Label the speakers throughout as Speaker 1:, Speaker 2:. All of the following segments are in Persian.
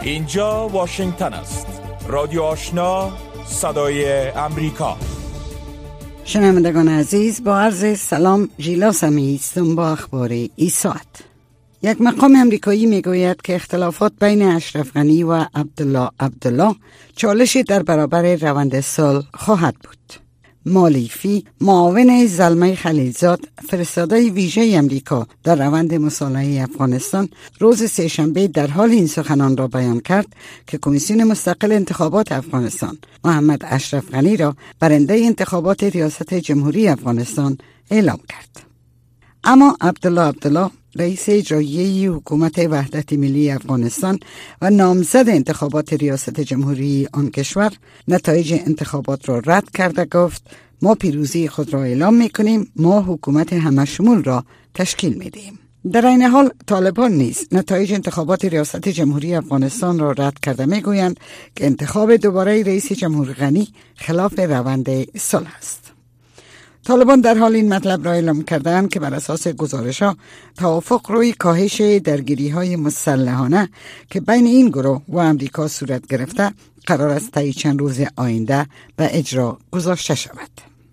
Speaker 1: اینجا واشنگتن است. رادیو آشنا، صدای امریکا.
Speaker 2: شنوندگان عزیز، با عرض سلام، ژیلا سمیعی هستم با اخبار این ساعت. یک مقام امریکایی میگوید که اختلافات بین اشرف غنی و عبدالله چالشی در برابر روند صلح خواهد بود. مالیفی، معاون زلمه خلیلزاد، فرستاده ویژه امریکا در روند مصالحه افغانستان، روز سه‌شنبه در حال این سخنان را بیان کرد که کمیسیون مستقل انتخابات افغانستان محمد اشرف غنی را برنده انتخابات ریاست جمهوری افغانستان اعلام کرد. اما عبدالله رئیس اجرایی حکومت وحدت ملی افغانستان و نامزد انتخابات ریاست جمهوری آن کشور نتایج انتخابات را رد کرده گفت ما پیروزی خود را اعلام می‌کنیم، ما حکومت همشمول را تشکیل می‌دهیم. در این حال طالبان نیز نتایج انتخابات ریاست جمهوری افغانستان را رد کرده می‌گویند که انتخاب دوباره رئیس جمهور غنی خلاف روند صلح است. طالبان در حال این مطلب را اعلام کردند که بر اساس گزارش‌ها توافق روی کاهش درگیری‌های مسلحانه که بین این گروه و امریکا صورت گرفته قرار است طی چند روز آینده به اجرا گذاشته شود.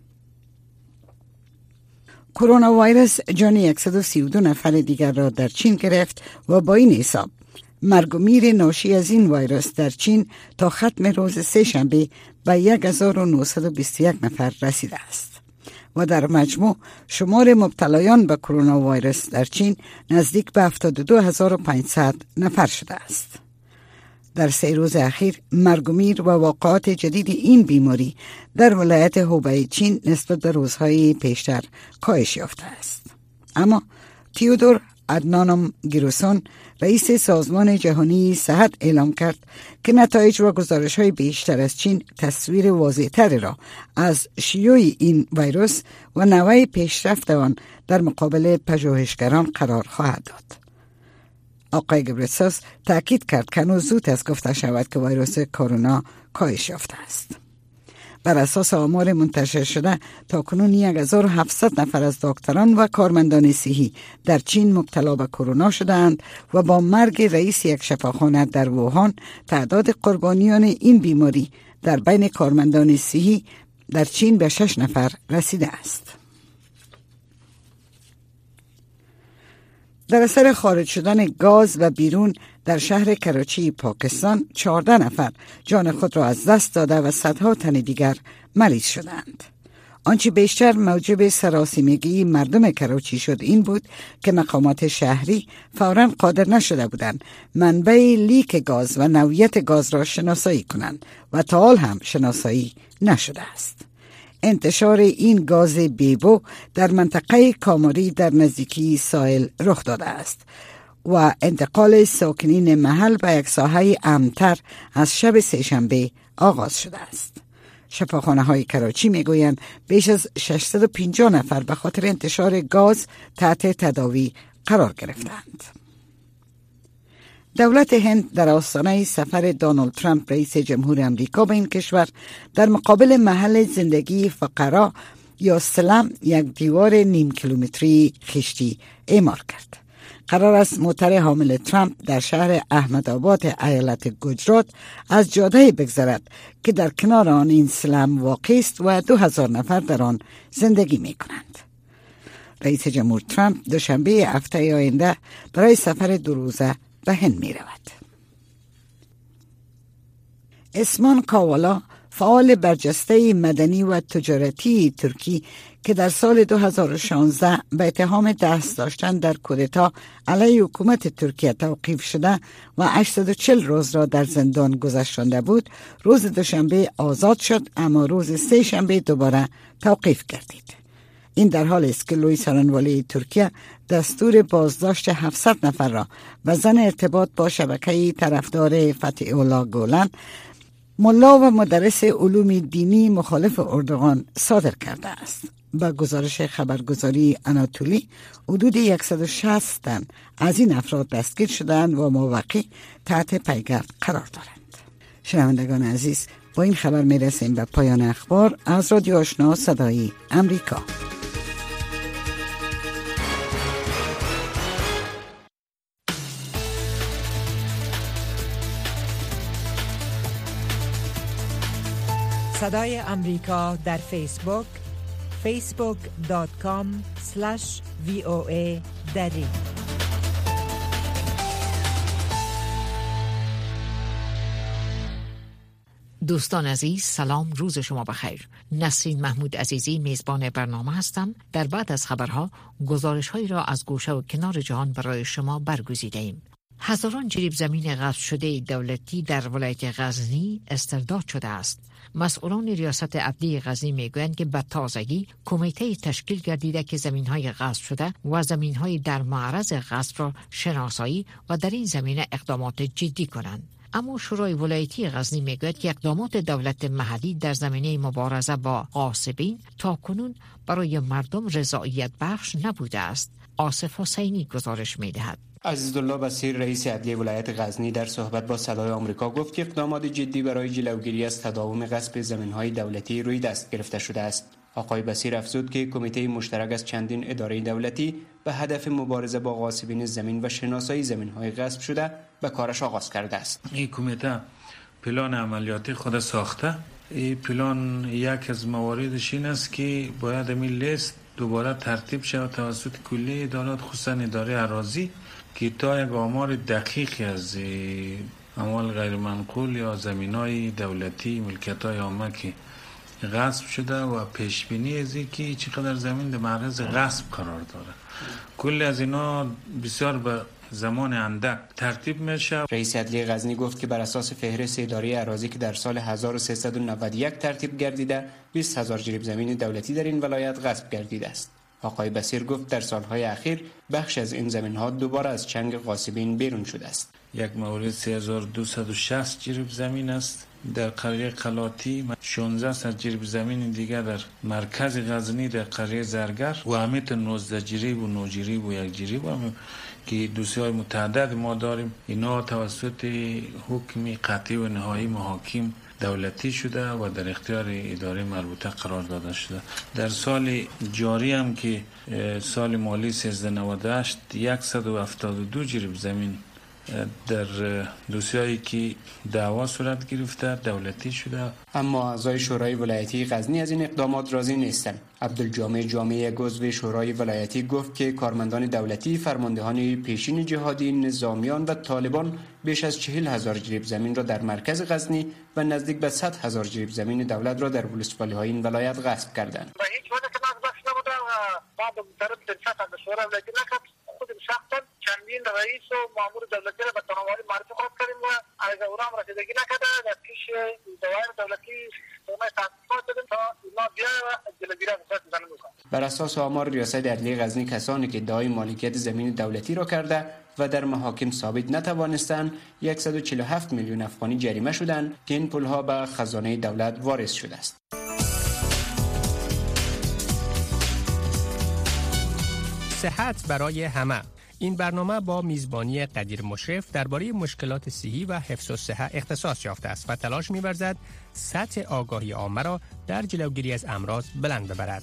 Speaker 2: کرونا ویروس جان 132 نفر دیگر را در چین گرفت و با این حساب مرگ و میر ناشی از این ویروس در چین تا ختم روز سه‌شنبه به 1921 نفر رسیده است و در مجموع شمار مبتلایان به کرونا ویروس در چین نزدیک به 72500 نفر شده است. در 3 روز اخیر مرگ و میر و واقعات جدید این بیماری در ولایت هوبی چین نسبت به روزهای پیشتر کاهش یافته است. اما تیودور ادنانوم گیروسون، رئیس سازمان جهانی صحت، اعلام کرد که نتایج و گزارش‌های بیشتر از چین تصویر واضح‌تری را از شیوع این ویروس و نوع پیشرفت آن در مقابل پژوهشگران قرار خواهد داد. آقای گبرسوس تأکید کرد که هنوز زود است گفته شود که ویروس کرونا کاهش یافته است. بر اساس آمار منتشر شده تاکنون 1700 نفر از دکتران و کارمندان صحی در چین مبتلا به کرونا شدند و با مرگ رئیس یک شفاخانه در ووهان تعداد قربانیان این بیماری در بین کارمندان صحی در چین به 6 نفر رسیده است. در اثر خارج شدن گاز و بیرون در شهر کراچی پاکستان 14 نفر جان خود را از دست داده و صدها تن دیگر مریض شدند. آنچه بیشتر موجب سراسیمگی مردم کراچی شد این بود که مقامات شهری فوراً قادر نشده بودند منبع لیک گاز و نوعیت گاز را شناسایی کنند و تا حال هم شناسایی نشده است. انتشار این گاز بیبو در منطقه کاماری در نزدیکی ساحل رخ داده است و انتقال ساکنین محل به یک ساحه امن‌تر از شب سه‌شنبه آغاز شده است. شفاخانه های کراچی میگویند بیش از 650 نفر به خاطر انتشار گاز تحت تداوی قرار گرفتند. دولت هند در آستانه سفر دونالد ترامپ رئیس جمهور امریکا به این کشور در مقابل محل زندگی فقرا یا سلم یک دیوار 0.5 کیلومتری خشتی اعمار کرد. قرار است موتر حامل ترامپ در شهر احمدآباد ایالت گجرات از جاده بگذرد که در کنار آن این سلم واقع است و 2000 نفر در آن زندگی می کنند. رئیس جمهور ترامپ دوشنبه هفته آینده برای سفر 2 روزه به هند می رود. اسمان کاوالا، فعال برجسته مدنی و تجارتی ترکی که در سال 2016 به اتهام دست داشتن در کودتا علیه حکومت ترکیه توقیف شده و 840 روز را در زندان گذرانده بود، روز دوشنبه آزاد شد، اما روز سه‌شنبه دوباره توقیف گردید. این در حال است که لوی سرانوالی ترکیه دستور بازداشت 700 نفر را و ضمن ارتباط با شبکه طرفدار فتح الله گولن، ملا و مدرس علوم دینی مخالف اردوغان صادر کرده است. با گزارش خبرگزاری آناتولی حدود 160 تن از این افراد دستگیر شدند و موقع تحت پیگرد قرار دارند. شنوندگان عزیز، با این خبر می رسیم به پایان اخبار از رادیو آشنا صدای امریکا.
Speaker 3: صدای امریکا در فیسبوک facebook.com/VOA دری.
Speaker 4: دوستان عزیز، سلام، روز شما بخیر. نسرین محمود عزیزی میزبان برنامه هستم. در بعد از خبرها گزارش‌هایی را از گوشه و کنار جهان برای شما برگزیده‌ایم. هزاران جریب زمین غصب شده دولتی در ولایت غزنی استرداد شده است. مسئولان ریاست عدلی غزنی میگویند که به تازگی کمیته تشکیل گردیده که زمین‌های غصب شده و زمین‌های در معرض غصب را شناسایی و در این زمینه اقدامات جدی کنند. اما شورای ولایتی غزنی میگوید که اقدامات دولت محلی در زمینه مبارزه با غاصبین تاکنون برای مردم رضایت بخش نبوده است. آصف حسینی گزارش میدهد.
Speaker 5: عزیزالله بصیر رئیس عدلیه ولایت غزنی در صحبت با صدای آمریکا گفت که اقدامات جدی برای جلوگیری از تداوم غصب زمین‌های دولتی روی دست گرفته شده است. آقای بصیر افزود که کمیته مشترک از چندین اداره دولتی به هدف مبارزه با غاصبین زمین و شناسایی زمین‌های غصب شده به کارش آغاز کرده است.
Speaker 6: این کمیته پلان عملیاتی خود ساخته. این پلان یک از مواردش این است که باید این لیست دوباره ترتیب شود توسط کلیه ادارات، خصوصا اداره اراضی، که تا یک آمار دقیقی از اموال غیر منقول یا زمینای دولتی، ملکیت‌های عامه که غصب شده و پیش بینی از اینکه چقدر زمین در معرض غصب قرار داره. کل از اینا بسیار به زمان اندک ترتیب میشه.
Speaker 5: رئیس عدلیه غزنی گفت که بر اساس فهرست اداره اراضی که در سال 1391 ترتیب گردیده 20,000 جریب زمین دولتی در این ولایت غصب گردیده است. آقای بصیر گفت در سالهای اخیر بخش از این زمین‌ها دوباره از چنگ غاصبین بیرون شده است.
Speaker 6: یک مورد 3260 جریب زمین است در قریه قلاتی، 16 جریب زمین دیگر در مرکز غزنی در قریه زرگر و همیت 19 جریب و 9 جریب و 1 جریب هم که دوسیه‌های متعدد ما داریم. اینا توسط حکم قطعی و نهایی محاکم دولتی شده و در اختیار اداره مربوطه قرار داده شده. در سال جاری هم که سال مالی 1398 172 جریب زمین در دوسیه‌ای که دعوا صورت گرفته دولتی شده.
Speaker 5: اما اعضای شورای ولایتی غزنی از این اقدامات راضی نیستند. عبدالجامع جامعه عضو شورای ولایتی گفت که کارمندان دولتی، فرماندهان پیشین جهادی، نظامیان و طالبان بیش از 40,000 جریب زمین را در مرکز غزنی و نزدیک به 100,000 جریب زمین دولت را در ولسوالی‌های این ولایت غصب کردند.
Speaker 7: و هیچ وجه که بخش نبوده و بعد طرف دلچسب به شورای ولایتی نکرد. خود شخصا چندین رئیس و مامور دولتی را به تنواری معرفی خواهد کردیم و از اونا هم رسیدگی نکرده در پیش دوایر دولتی اونای تحقیقات دادیم تا اینا بیا و جلوگیری از غصب زمین بکنند.
Speaker 5: بر اساس آمار ریاست عدلیه غزنی کسانی که ادعای مالکیت زمین دولتی را کرده و در محاکم ثابت نتوانستند 147 میلیون افغانی جریمه شدند که این پولها به خزانه دولت وارث شده است.
Speaker 8: صحت برای همه. این برنامه با میزبانی قدیر مشرف درباره مشکلات صحی و حفظ الصحه اختصاص یافته است و تلاش می‌ورزد سطح آگاهی عامه را در جلوگیری از امراض بلند ببرد.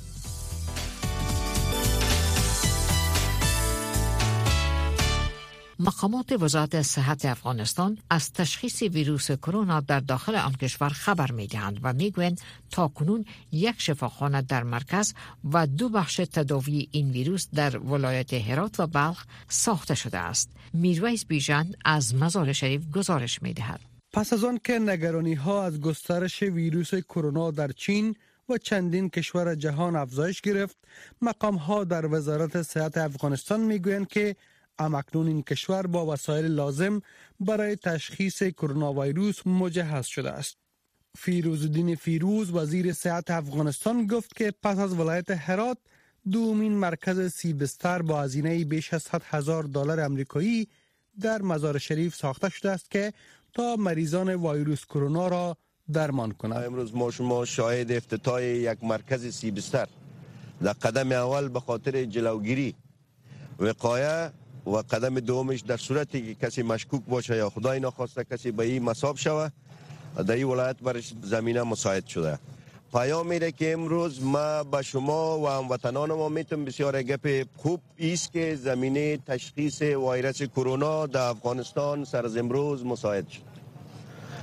Speaker 4: مقامات وزارت صحت افغانستان از تشخیص ویروس کرونا در داخل آن کشور خبر می‌دهند و می‌گویند تاکنون یک شفاخانه در مرکز و 2 بخش تداوی این ویروس در ولایت هرات و بلخ ساخته شده است. میرویس بیژن از مزار شریف گزارش می‌دهد.
Speaker 9: پس از آن که نگرانی‌ها از گسترش ویروس کرونا در چین و چندین کشور جهان افزایش گرفت، مقام‌ها در وزارت صحت افغانستان می‌گویند که اکنون این کشور با وسایل لازم برای تشخیص کرونا ویروس مجهز شده است. فیروزالدین فیروز وزیر صحت افغانستان گفت که پس از ولایت هرات دومین مرکز 30 بستر با هزینه بیش از $100,000 آمریکایی در مزار شریف ساخته شده است که تا مریضان ویروس کرونا را درمان کند.
Speaker 10: امروز ما شما شاهد افتتاح یک مرکز 30 بستر در قدم اول به خاطر جلوگیری وقایه و قدم دومش در صورتی که کسی مشکوک باشه یا خدای نخواسته کسی به این مصاب شوه در این ولایت برش زمینه مساعد شده. پیام میره که امروز ما به شما و هموطنان ما میتونم بسیار گپ خوب ایست که زمینه تشخیص ویروس کرونا در افغانستان سر از امروز مساعد شد.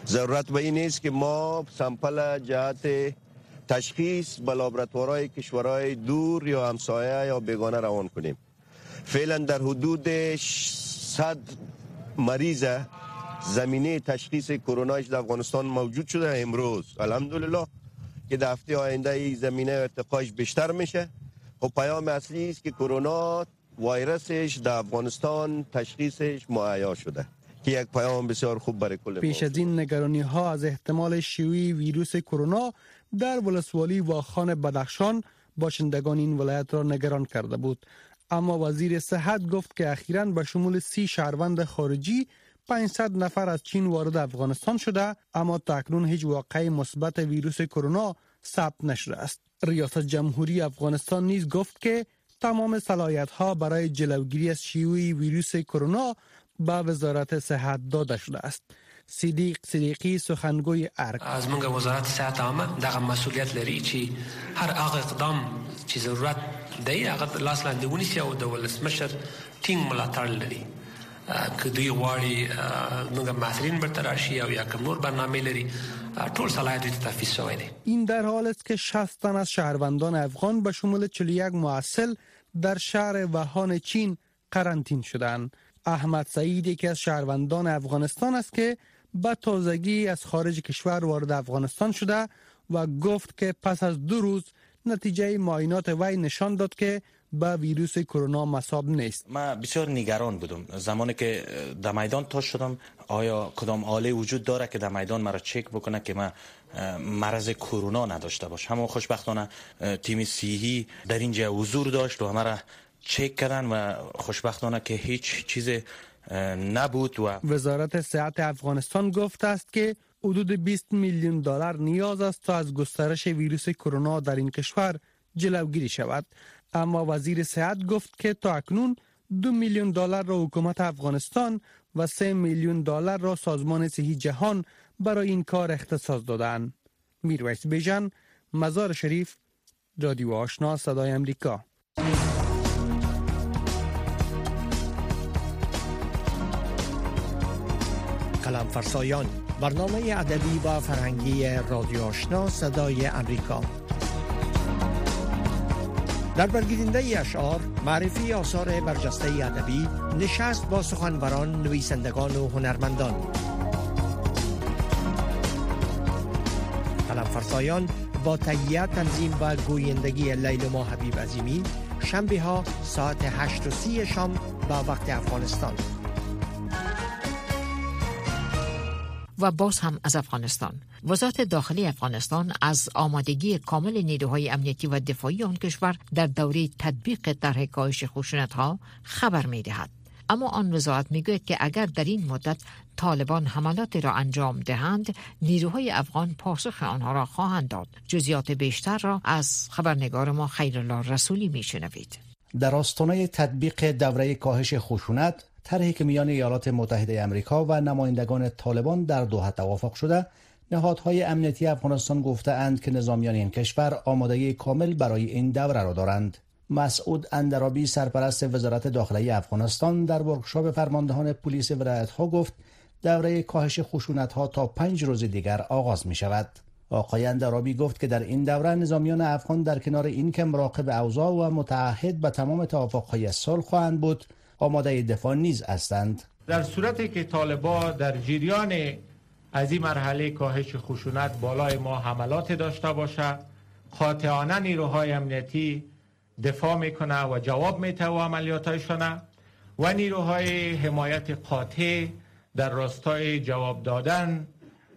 Speaker 10: ضرورت به این است که ما سمپل جهت تشخیص به لابراتوارهای کشورهای دور یا همسایه یا بیگانه روان کنیم. فعلا در حدود 100 مریض زمینه تشخیص کرونایش در افغانستان موجود شده. امروز الحمدلله که در هفته آینده این زمینه ارتقاش بیشتر میشه. خب پیام اصلی است که کرونا ویروسش در افغانستان تشخیصش معیا شده که یک پیام بسیار خوب برای کل.
Speaker 9: پیش از این نگرانی ها از احتمال شیوع ویروس کرونا در ولسوالی واخان بدخشان باشندگان این ولایت را نگران کرده بود، اما وزیر صحت گفت که اخیراً به شمول 30 شهروند خارجی 500 نفر از چین وارد افغانستان شده، اما تاکنون هیچ واقعه مثبت ویروس کرونا ثبت نشده است. ریاست جمهوری افغانستان نیز گفت که تمام صلاحیت‌ها برای جلوگیری از شیوع ویروس کرونا به وزارت صحت داده شده است. صدیق صدیقی سخنگوی ارگ
Speaker 11: از منګه وزارت صحت عامه دغه مسئولیت لري چې هر هغه اقدام چې ضرورت دی هغه لاس لاندې ونیسي او د ولسمشر ټینګ ملاتړ لري که دوی غواړي موږ ماثرین برته راشي او یا کوم نور برنامه لري ټول صلاحیت ته تفویض شوی دی.
Speaker 9: این در حال است که 60 تن از شهروندان افغان به شمول 41 معسل در شهر ووهان چین قرنطینه شدند. احمد سعید یکی از شهروندان افغانستان است که به تازگی از خارج کشور وارد افغانستان شده و گفت که پس از 2 روز نتیجه معاینات وی نشان داد که با ویروس کرونا مصاب نیست.
Speaker 12: من بسیار نگران بودم زمانی که در میدان تا شدم آیا کدام آله وجود داره که در میدان مرا چک بکنه که من مرض کرونا نداشته باشم. اما خوشبختانه تیم صحی در اینجا حضور داشت و مرا چک کردن و خوشبختانه که هیچ چیز نبود. و
Speaker 9: وزارت صحت افغانستان گفته است که حدود 20 میلیون دلار نیاز است تا از گسترش ویروس کرونا در این کشور جلوگیری شود، اما وزیر صحت گفت که تا اکنون 2 میلیون دلار را حکومت افغانستان و 3 میلیون دلار را سازمان صحی جهان برای این کار اختصاص دادند. میرویس بیژن، مزار شریف، رادیو آشنا صدای امریکا.
Speaker 13: قلم فرسایان، برنامه ادبی و فرهنگی رادیو آشنا صدای امریکا. در برگیرنده اشعار، معرفی آثار برجسته ادبی، نشست با سخنوران، نویسندگان و هنرمندان. قلم فرسایان با تهیه، تنظیم و گویندگی لیلما حبیب عظیمی، شنبه ها ساعت 8:30 شام با وقت افغانستان.
Speaker 4: و باز هم از افغانستان. وزارت داخلی افغانستان از آمادگی کامل نیروهای امنیتی و دفاعی آن کشور در دوره تطبیق طرح کاهش خشونت‌ها خبر می‌دهد. اما آن وزارت می‌گوید که اگر در این مدت طالبان حملاتی را انجام دهند، نیروهای افغان پاسخ آنها را خواهند داد. جزئیات بیشتر را از خبرنگار ما خیرالله رسولی می‌شنوید.
Speaker 14: در آستانه تطبیق دوره کاهش خشونت، طرحی که میان ایالات متحده آمریکا و نمایندگان طالبان در دوحه توافق شده، نهادهای امنیتی افغانستان گفته‌اند که نظامیان این کشور آمادگی کامل برای این دوره را دارند. مسعود اندرابی، سرپرست وزارت داخلی افغانستان، در ورکشاپ فرماندهان پلیس ولایت‌ها گفت دوره کاهش خشونت‌ها تا 5 روز دیگر آغاز می‌شود. آقای اندرابی گفت که در این دوره نظامیان افغان در کنار این که مراقب اوضاع و متعهد به تمام توافق‌های صلح خواهند بود، آماده دفاع نیز هستند.
Speaker 15: در صورتی که طالبان در جریان از این مرحله کاهش خشونت بالای ما حملات داشته باشه، قاطعانه نیروهای امنیتی دفاع میکنه و جواب میده و عملیاتایشانه و نیروهای حمایت قاطع در راستای جواب دادن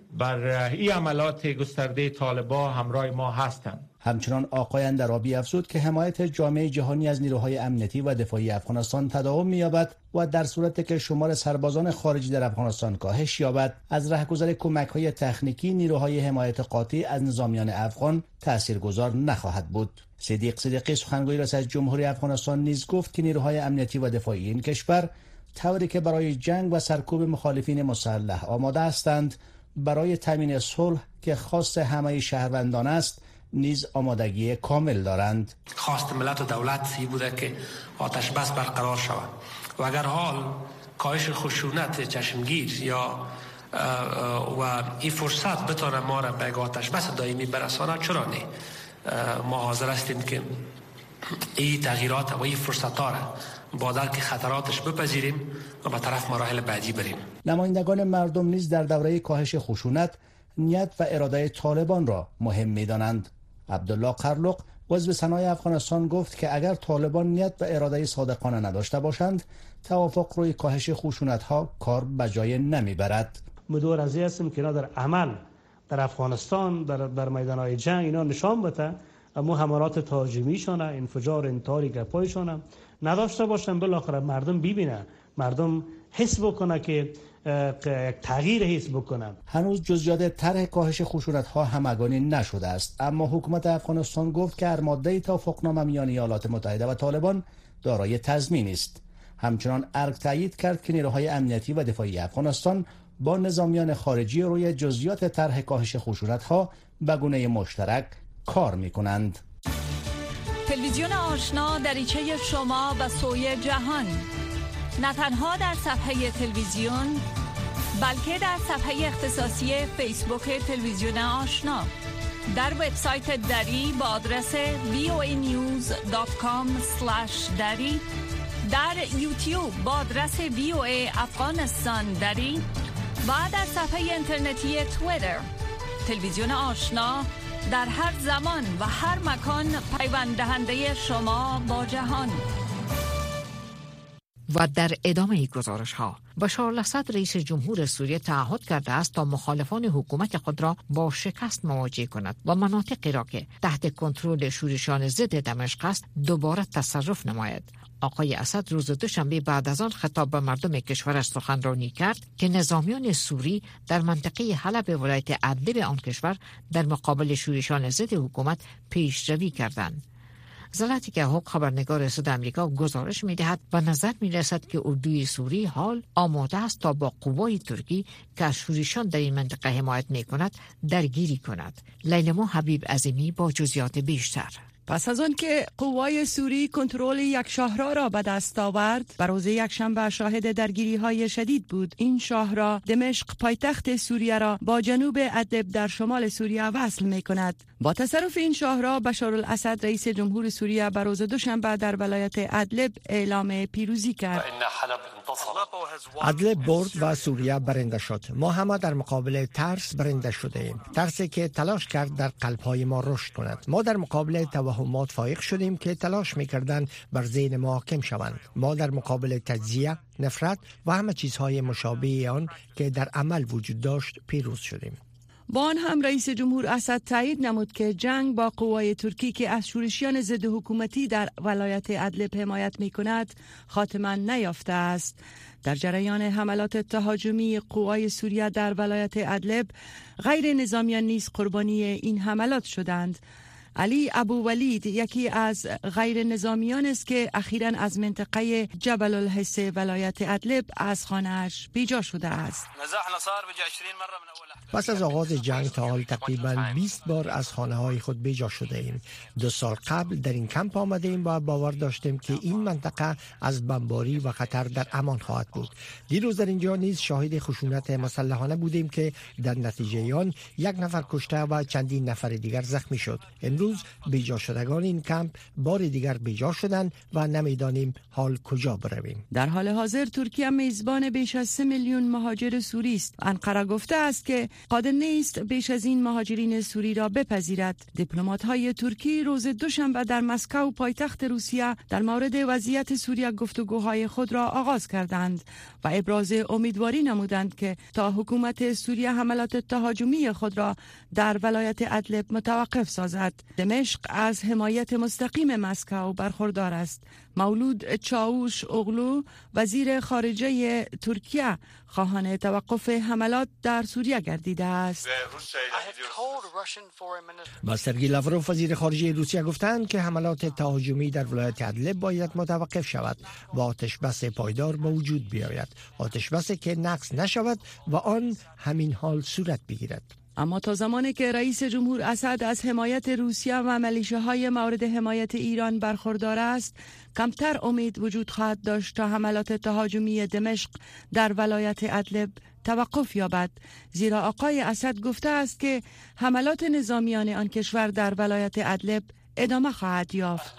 Speaker 15: بر این عملات گسترده طالبان همراه ما هستند.
Speaker 14: همچنان آقای اندرابی افزود که حمایت جامعه جهانی از نیروهای امنیتی و دفاعی افغانستان تداوم می‌یابد و در صورتی که شمار سربازان خارجی در افغانستان کاهش یابد، از رهگذر کمک‌های تکنیکی نیروهای حمایت قاطع از نظامیان افغان تاثیرگذار نخواهد بود. صدیق صدیقی، سخنگوی ریاست جمهوری افغانستان، نیز گفت که نیروهای امنیتی و دفاعی این کشور طوری که برای جنگ و سرکوب مخالفین مسلح آماده هستند، برای تامین صلح که خواست همه شهروندان است نیز آمادگی کامل دارند.
Speaker 11: خواست ملت و دولت ای بوده که آتش بس برقرار شود و اگر حال کاهش خشونت چشمگیر یا و این فرصت بتونه ما را به آتش بس دائمی برسانه. چرا نه؟ ما حاضر هستیم که این تغییرات و این فرصت ها را با درک خطراتش بپذیریم و به طرف مراحل بعدی بریم.
Speaker 14: نمایندگان مردم نیز در دوره کاهش خشونت نیت و اراده طالبان را مهم می‌دانند. عبدالله قرلق عضو سنای افغانستان گفت که اگر طالبان نیت و اراده صادقانه نداشته باشند، توافق روی کاهش خشونت‌ها کار به جای نمیبرد.
Speaker 16: مدور از هستیم که اینا در عمل در افغانستان در میدان‌های جنگ اینا نشان بده، اما حملات تهاجمیشون، انفجار انتحاری گپایشون نداشته باشن. بالاخره مردم ببینن، مردم حس بکنه که تغییر حس بکنن.
Speaker 14: هنوز جزئیات طرح کاهش خشونت‌ها همگانی نشده است، اما حکومت افغانستان گفت که هر ماده توافقنامه میان ایالات متحده و طالبان دارای تضمین است. همچنان ارگ تایید کرد که نیروهای امنیتی و دفاعی افغانستان با نظامیان خارجی روی جزئیات طرح کاهش خشونت‌ها به گونه مشترک کار می‌کنند.
Speaker 17: تلویزیون آشنا دریچه شما و سوی جهان، نه تنها در صفحه تلویزیون بلکه در صفحه اختصاصی فیسبوک تلویزیون آشنا، در وبسایت دری با آدرس voanews.com/dari، در یوتیوب با آدرس VOA افغانستان دری و در صفحه اینترنتی توییتر. تلویزیون آشنا در هر زمان و هر مکان پیوند دهنده شما با جهان.
Speaker 4: و در ادامه گزارش ها، بشار الاسد رئیس جمهور سوریه تعهد کرده است تا مخالفان حکومت خود را با شکست مواجه کند و مناطقی را که تحت کنترل شورشیان ضد دمشق است دوباره تصرف نماید. آقای اسد روز دوشنبه بعد از آن خطاب به مردم کشورش سخنرانی کرد که نظامیان سوری در منطقه حلب ولایت ادلب آن کشور در مقابل شورشیان ضد حکومت پیشروی کردند. زلطی که حق خبرنگار صدای آمریکا گزارش می‌دهد و نظر می‌رسد که اردوی سوری حال آماده است تا با قوای ترکی که از شورشیان در این منطقه حمایت می‌کند درگیری کند. لیلما حبیب عظیمی با جزئیات بیشتر.
Speaker 18: پس از آن که قوای سوری کنترل یک شاهراه را به دست آورد، بر روز یکشنبه شاهد درگیری‌های شدید بود. این شاهراه دمشق پایتخت سوریه را با جنوب ادلب در شمال سوریه وصل می‌کند. با تصرف این شاهراه بشار الاسد رئیس جمهور سوریه بر روز دوشنبه در ولایت ادلب اعلام پیروزی کرد.
Speaker 13: ادلب برد و سوریه برنده شد. ما همه در مقابل ترس برنده شده ایم. ترسی که تلاش کرد در قلب‌های ما رشد کند. ما در مقابل توهمات فائق شدیم که تلاش می‌کردند بر ذهن ما حاکم شوند. ما در مقابل تجزیه، نفرت و همه چیزهای مشابه آن که در عمل وجود داشت پیروز شدیم.
Speaker 18: با آن هم رئیس جمهور اسد تایید نمود که جنگ با قوای ترکی که از شورشیان ضد حکومتی در ولایت ادلب حمایت می‌کند خاتمه نیافته است. در جریان حملات تهاجمی قوای سوریه در ولایت ادلب، غیر نظامیان نیز قربانی این حملات شدند. علی ابو ولید یکی از غیر نظامیان است که اخیراً از منطقه جبل الحس ولایت ادلب از خانه‌اش بیجا شده است.
Speaker 13: پس از آغاز جنگ تا حال تقریباً 20 بار از خانه‌های خود بیجا شده ایم. 2 سال قبل در این کمپ آمده ایم و باور داشتیم که این منطقه از بمباری و خطر در امان خواهد بود. دیروز در اینجا نیز شاهد خشونت مسلحانه بودیم که در نتیجه آن 1 نفر کشته و چندین نفر دیگر زخمی شد. امروز بیجا شدگان این کمپ بار دیگر بیجا شدند و نمیدانیم حال کجا برویم.
Speaker 18: در حال حاضر ترکیه میزبان بیش از 3 میلیون مهاجر سوری است. انقره گفته است که قادر نیست بیش از این مهاجرین سوری را بپذیرد. دیپلمات‌های ترکی روز دوشنبه در مسکو پایتخت روسیه در مورد وضعیت سوریه گفتگوهای خود را آغاز کردند و ابراز امیدواری نمودند که تا حکومت سوریه حملات تهاجمی خود را در ولایت ادلب متوقف سازد. دمشق از حمایت مستقیم مسکو برخوردار است. مولود چاوش اوغلو وزیر خارجه ترکیه خواهان توقف حملات در سوریه گردیده است.
Speaker 13: با سرگئی لاوروف وزیر خارجه روسیه گفتند که حملات تهاجمی در ولایت ادلب باید متوقف شود و آتش بس پایدار به وجود بیاید. آتش بس که نقض نشود و آن همین حال صورت بگیرد.
Speaker 18: اما تا زمانی که رئیس جمهور اسد از حمایت روسیه و ملیشه‌های مورد حمایت ایران برخوردار است، کمتر امید وجود خواهد داشت تا حملات تهاجمی دمشق در ولایت ادلب توقف یابد، زیرا آقای اسد گفته است که حملات نظامیان آن کشور در ولایت ادلب ادامه خواهد یافت.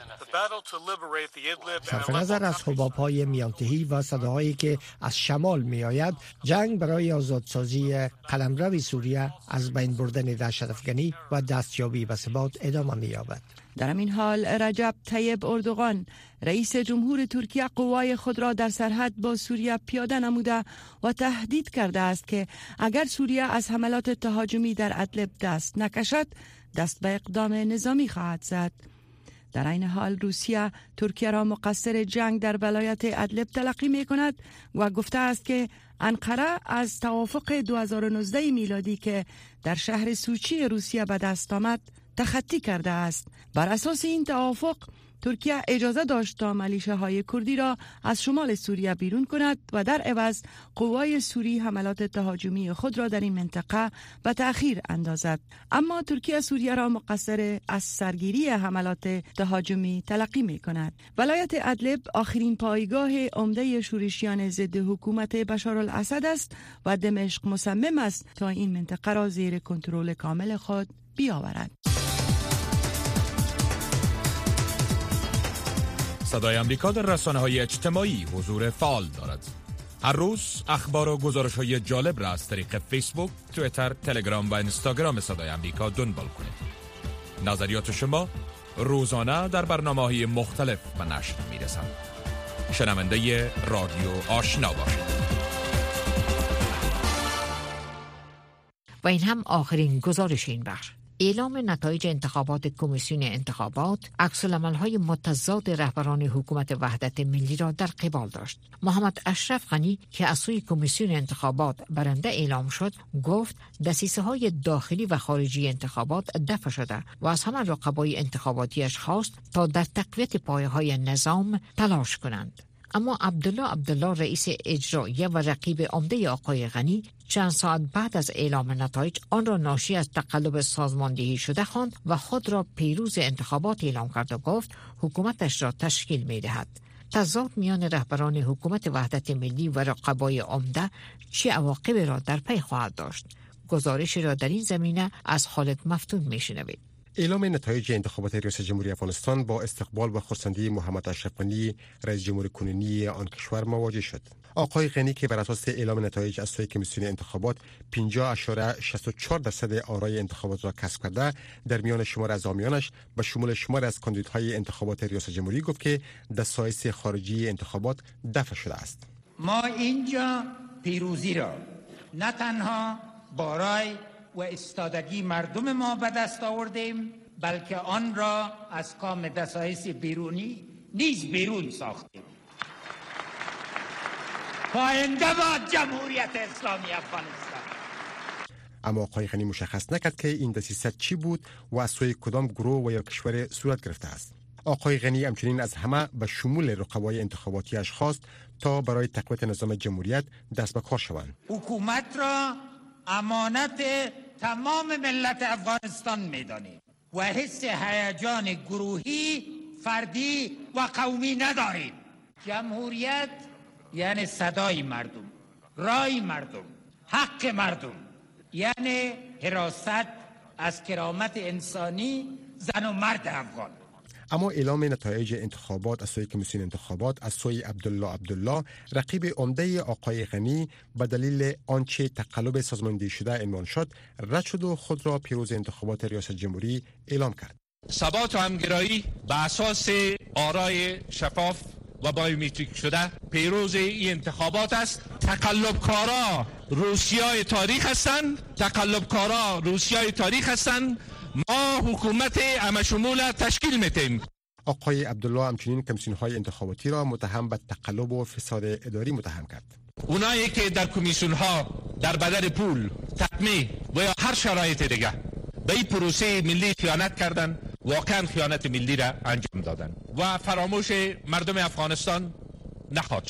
Speaker 13: صرف نظر از حباب‌های میانتهی و صداهایی که از شمال می‌آید، جنگ برای آزادسازی قلمرو سوریه از بین بردن دهشت‌افکنی و دستیابی به ثبات ادامه می‌یابد.
Speaker 18: در همین حال رجب طیب اردوغان رئیس جمهور ترکیه قوای خود را در سرحد با سوریه پیاده نموده و تهدید کرده است که اگر سوریه از حملات تهاجمی در ادلب دست نکشد دست به اقدام نظامی خواهد زد. در این حال روسیه ترکیه را مقصر جنگ در ولایت ادلب تلقی می کند و گفته است که انقره از توافق 2019 میلادی که در شهر سوچی روسیه به دست آمد تخطی کرده است. بر اساس این توافق ترکیه اجازه داشت تا میلیشیاهای کردی را از شمال سوریه بیرون کند و در عوض قوای سوری حملات تهاجمی خود را در این منطقه به تأخیر اندازد. اما ترکیه سوریه را مقصر از سرگیری حملات تهاجمی تلقی می کند. ولایت ادلب آخرین پایگاه عمده شورشیان ضد حکومت بشارالاسد است و دمشق مصمم است تا این منطقه را زیر کنترل کامل خود بیاورد.
Speaker 1: صدای امریکا در رسانه‌های اجتماعی حضور فعال دارد. هر روز اخبار و گزارش‌های جالب را از طریق فیسبوک، توییتر، تلگرام و اینستاگرام صدای امریکا دنبال کنید. نظریات شما روزانه در برنامه‌های مختلف به نشر می‌رسند. شنونده رادیو آشنا باشید.
Speaker 4: و این هم آخرین گزارش این بخش. اعلام نتایج انتخابات کمیسیون انتخابات عکس‌العمل‌های متضاد رهبران حکومت وحدت ملی را در قبال داشت. محمد اشرف غنی که از سوی کمیسیون انتخابات برنده اعلام شد، گفت دسیسه‌های داخلی و خارجی انتخابات دفع شده و از همه رقبای انتخاباتیش خواست تا در تقویت پایه‌های نظام تلاش کنند. اما عبدالله رئیس اجراییه و رقیب عمده آقای غنی چند ساعت بعد از اعلام نتایج آن را ناشی از تقلب سازماندهی شده خواند و خود را پیروز انتخابات اعلام کرد و گفت حکومتش را تشکیل می دهد. تضاد میان رهبران حکومت وحدت ملی و رقبای عمده چه عواقبی را در پی خواهد داشت؟ گزارشی را در این زمینه از خالد مفتون می شنوید.
Speaker 19: اعلام نتایج انتخابات ریاست جمهوری افغانستان با استقبال و خرسندی محمد اشرف غنی رئیس جمهور کنونی آن کشور مواجه شد. آقای غنی که بر اساس اعلام نتایج از سوی کمیسیون انتخابات 50.64% آرای انتخابات را کسب کرده، در میان شمار از حامیانش به شمول شمار از کاندیدهای انتخابات ریاست جمهوری گفت که دسایس خارجی انتخابات دفع شده است.
Speaker 20: ما اینجا پیروزی را نه تنها بارای و استادگی مردم ما به دست آوردیم، بلکه آن را از کام دسایس بیرونی نیز بیرون ساختیم. پاینده باد جمهوریت اسلامی افغانستان.
Speaker 19: اما آقای غنی مشخص نکرد که این دسیسه چی بود و از سوی کدام گروه و یا کشور صورت گرفته است. آقای غنی همچنین از همه به شمول رقبای انتخاباتیش خواست تا برای تقویت نظام جمهوریت دست به کار شوند.
Speaker 20: حکومت را امانت تمام ملت افغانستان می‌دانیم و حس هیجان گروهی، فردی و قومی نداریم. جمهوریت یعنی صدای مردم، رای مردم، حق مردم، یعنی حراست از کرامت انسانی زن و مرد افغان.
Speaker 19: اما اعلام نتایج انتخابات از سوی کمیسیون انتخابات از سوی عبدالله رقیب عمده آقای غنی به دلیل آنچه تقلب سازماندهی شده عنوان شد، رد شد و خود را پیروز انتخابات ریاست جمهوری اعلام کرد.
Speaker 21: ثبات و همگرایی به اساس آرای شفاف و بایومتریک شده پیروز این انتخابات است. تقلبکارا روسیای تاریخ هستند. ما حکومت همشمول تشکیل میدیم.
Speaker 19: آقای عبدالله همچنین کمیسیون‌های انتخاباتی را متهم به تقلب و فساد اداری متهم کرد.
Speaker 21: اونایی که در کمیسیون‌ها در بدل پول، تقمیم و یا هر شرایط دیگه به این پروسه ملی خیانت کردن، واقعا خیانت ملی را انجام دادن و فراموش مردم افغانستان نخواهد شد.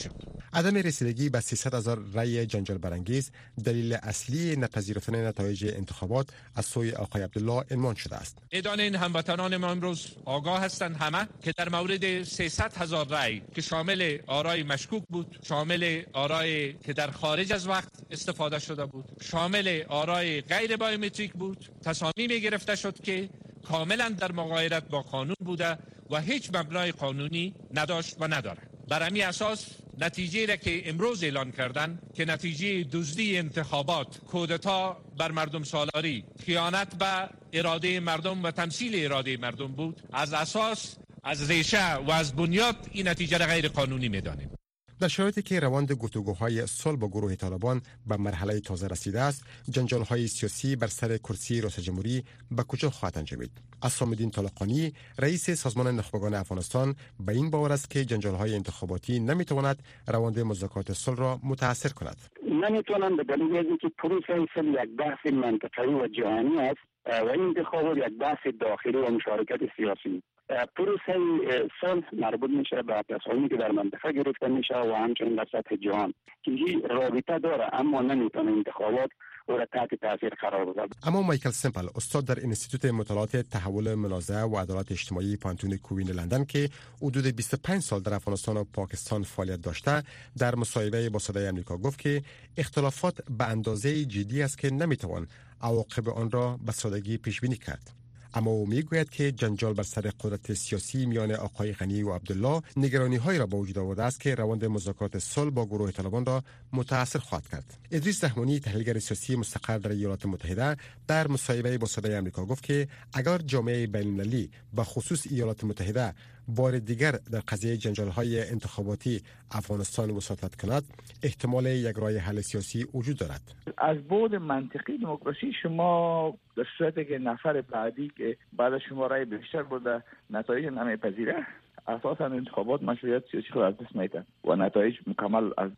Speaker 19: عدم رسیدگی به 300,000 رأی جنجال برانگیز دلیل اصلی نپذیرفتن نتایج انتخابات از سوی آقای عبدالله عنوان شده است.
Speaker 21: میدان این هموطنان ما امروز آگاه هستند همه که در مورد 300,000 رأی که شامل آرای مشکوک بود، شامل آرای که در خارج از وقت استفاده شده بود، شامل آرای غیر بایومتریک بود، تصامیمی گرفته شد که کاملا در مغایرت با قانون بوده و هیچ مبنای قانونی نداشت و نداره. بر همین اساس نتیجه را که امروز اعلان کردن که نتیجه دزدی انتخابات، کودتا بر مردم سالاری، خیانت به اراده مردم و تمثیل اراده مردم بود، از اساس، از ریشه و از بنیاد این نتیجه را غیر قانونی می‌دانیم.
Speaker 19: در شرایطی که روند گفتگوهای صلح با گروه طالبان به مرحله تازه رسیده است، جنجال‌های سیاسی بر سر کرسی ریاست جمهوری به کجا خواهد انجامید؟ عصام‌الدین طالقانی، رئیس سازمان نخبگان افغانستان، به این باور است که جنجال‌های انتخاباتی نمی‌تواند روند مذاکرات صلح را متأثر کند.
Speaker 2: نمی‌توانند به دلیل اینکه پروسه صلح یک بحث منطقه‌ای و جهانی است و این انتخابات یک بحث داخلی و مشارکت سیاسی. پروسه صلح مربوط میشه به تصمیمی که در منطقه گرفته میشه و همچنین در سطح جهان که رابطه داره، اما نمیتونه انتخابات او را تحت تاثیر قرار بده.
Speaker 19: اما مایکل سمپل، استاد در انستیتوت مطالعات تحول منازعه و عدالت اجتماعی پانتون کوین لندن که حدود 25 سال در افغانستان و پاکستان فعالیت داشته، در مصاحبه با صدای آمریکا گفت که اختلافات به اندازه جدی است که نمیتوان عواقب آن را به سادگی پیش بینی کرد. اما او میگوید که جنجال بر سر قدرت سیاسی میان آقای غنی و عبدالله نگرانی‌هایی را به وجود آورده است که روند مذاکرات صلح با گروه طالبان را متأثر خواهد کرد. ادریس رحمانی، تحلیلگر سیاسی مستقر در ایالات متحده، در مصاحبه با صدای آمریکا گفت که اگر جامعه بین‌المللی به خصوص ایالات متحده بار دیگر در قضیه جنجال‌های انتخاباتی افغانستان وساطت کند، احتمال یک راه حل سیاسی وجود دارد.
Speaker 22: از بعد منطقی دموکراسی شما در صورتی که نفر بعدی که بعد از شما رای بیشتر بوده نتایج نمیپذیره، اساسا انتخابات مشروعیت سیاسی خود از دست میدن و نتایج مکمل از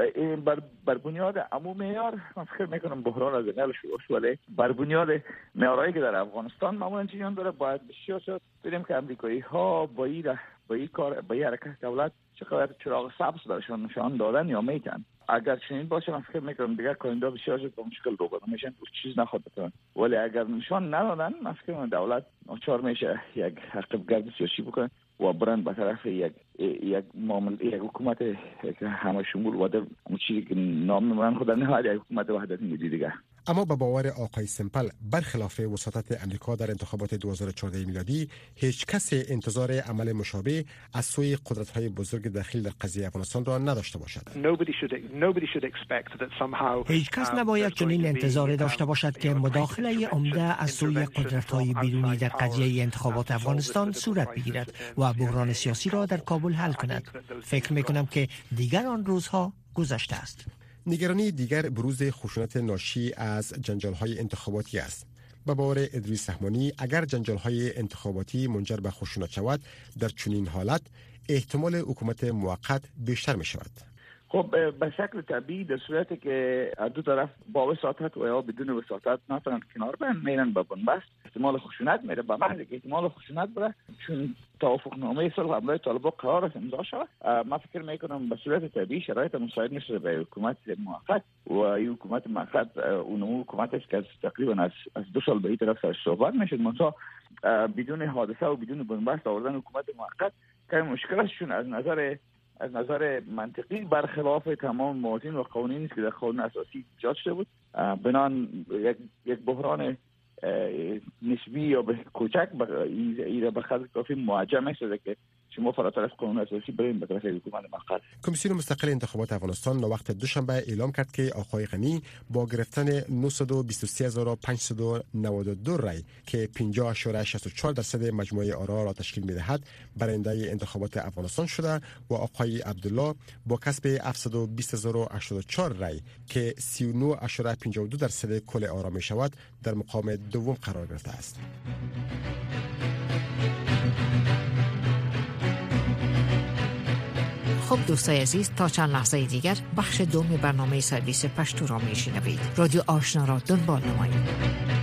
Speaker 22: بر بنیاد عموم معیار، من فکر میکنم بحران از نل شروع شد، ولی بر بنیاد معیارایی که در افغانستان معمولا چنین داره، باید بسیار ببینیم که امریکایی ها با این کار، با این حرکت دولت چقدر چراغ سبز برشان نشان دادن یا میتن. اگر چنین باشه من فکر میکنم دیگر کاندیدا بسیار زود با مشکل روبرو میشن، چیز نخواد بکنن. ولی اگر نشان ندادن من فکر میکنم دولت ناچار میشه یک عقب گرد سیاسی بکنه و برن به طرف یک حکومت همه شمول و در چیزی که نام میبرن خود نهاد یک حکومت وحدت ملی دیگه.
Speaker 19: اما به باور آقای سمپل، برخلاف وساطت امریکا در انتخابات 2014 میلادی، هیچ کس انتظار عمل مشابه از سوی قدرت‌های بزرگ داخل در قضیه افغانستان را نداشته باشد.
Speaker 13: هیچ کس نباید چنین انتظار داشته باشد که مداخله عمده از سوی قدرت‌های بیرونی در قضیه انتخابات افغانستان صورت بگیرد و بحران سیاسی را در کابل حل کند. فکر می‌کنم که دیگر آن روزها گذشته است.
Speaker 19: نگرانی دیگر بروز خشونت ناشی از جنجال‌های انتخاباتی است. به باور ادریس رحمانی، اگر جنجال‌های انتخاباتی منجر به خشونت شود، در چنین حالت احتمال حکومت موقت بیشتر می شود.
Speaker 22: خب به شکل طبیعی در صورتی که دو طرف با وساطت و یا بدون وساطت نتونن کنار بیان، میرن به بنبست، احتمال خشونت میره. به محض که احتمال خشونت بره، چون توافق نامه صلح برای طالبان قرار است امضا شود، من فکر میکنم به صورت طبیعی شرایط مساعد میشه به حکومت موقت و این حکومت موقت اون حکومت است که تقریبا از 2 سال به این طرف سر صحبت میشه، منتها بدون حادثه و بدون بنبست آوردن حکومت موقت که مشکل است، چون از نظر منطقی برخلاف تمام موازین و قوانینی که در قانون اساسی ایجاد شده بود، بنان یک بحران نسبی یا به کوچک ایره به خاطر کافی معجم شده که شما فراتر از قانون اساسی برین به طرف حکومت موقت.
Speaker 19: کمیسیون مستقل انتخابات افغانستان وقت دوشنبه اعلام کرد که آقای غنی با گرفتن 923592 رای که 50.64% مجموع آرا را تشکیل می‌دهد برنده انتخابات افغانستان شده و آقای عبدالله با کسب 720084 رای که 39.52% کل آرا می‌شود در مقام دوم قرار گرفته است.
Speaker 4: خب دوستای عزیز، تا چند لحظه دیگر بخش دوم برنامه سرویس پشتو را میشنوید. رادیو آشنا را دنبال نمایید.